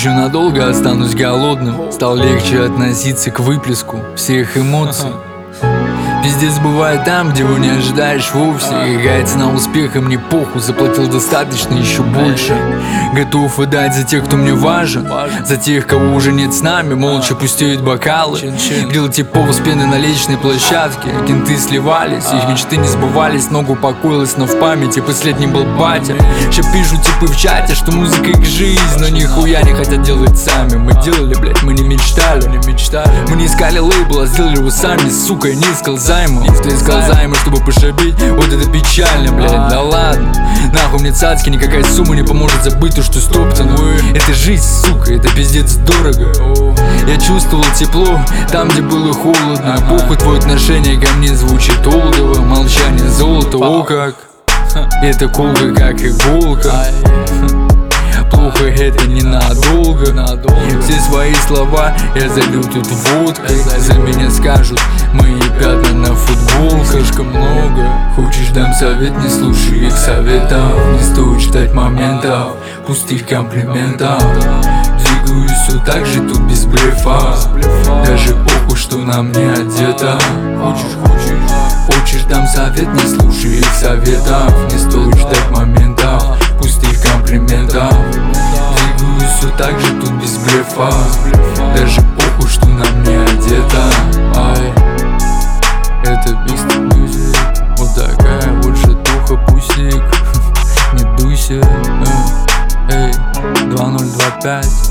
еще надолго останусь голодным. Стал легче относиться к выплеску всех эмоций. Пиздец бывает там, где его не ожидаешь вовсе. Играет на успех, и мне похуй. Заплатил достаточно, еще больше. Готов отдать за тех, кто мне важен, за тех, кого уже нет с нами. Молча пустеют бокалы. Грел типов с пены на личной площадке. Кенты сливались, их мечты не сбывались. Ногу покоилась, но в памяти последний был батя. Ща пишут типы в чате, что музыка их жизнь, но нихуя не хотят делать сами. Мы делали, блять, мы не мечтали. Мы не искали лейбла, сделали его сами, сука, я не искал займов. Ты искал займы, чтобы пошибить, вот это печально, блядь. Да ладно, нахуй мне цацки, никакая сумма не поможет забыть то, что стоптано. Это жизнь, сука, это пиздец дорого. Я чувствовал тепло там, где было холодно. Похуй, твое отношение ко мне звучит олдово. Молчание золото, о как. Это колка, как иголка. Плохо, это ненадолго. Все свои слова я залью тут водкой. За меня скажут мои пятна на футболках. Слишком много. Хочешь, дам совет, не слушай их советов. Не стоит ждать моментов, пустых комплиментов. Двигаюсь все так же, тут без блефа. Даже похуй, что на мне одета. Хочешь, дам совет, не слушай их советов. Не стоит ждать моментов, пустых комплиментов. Двигаюсь все так же, тут без блефа. Даже похуй, что на мне одета. Ай, это Big Stick Music. Вот такая больше духа, пустик. Не дуйся. Эй, 2025.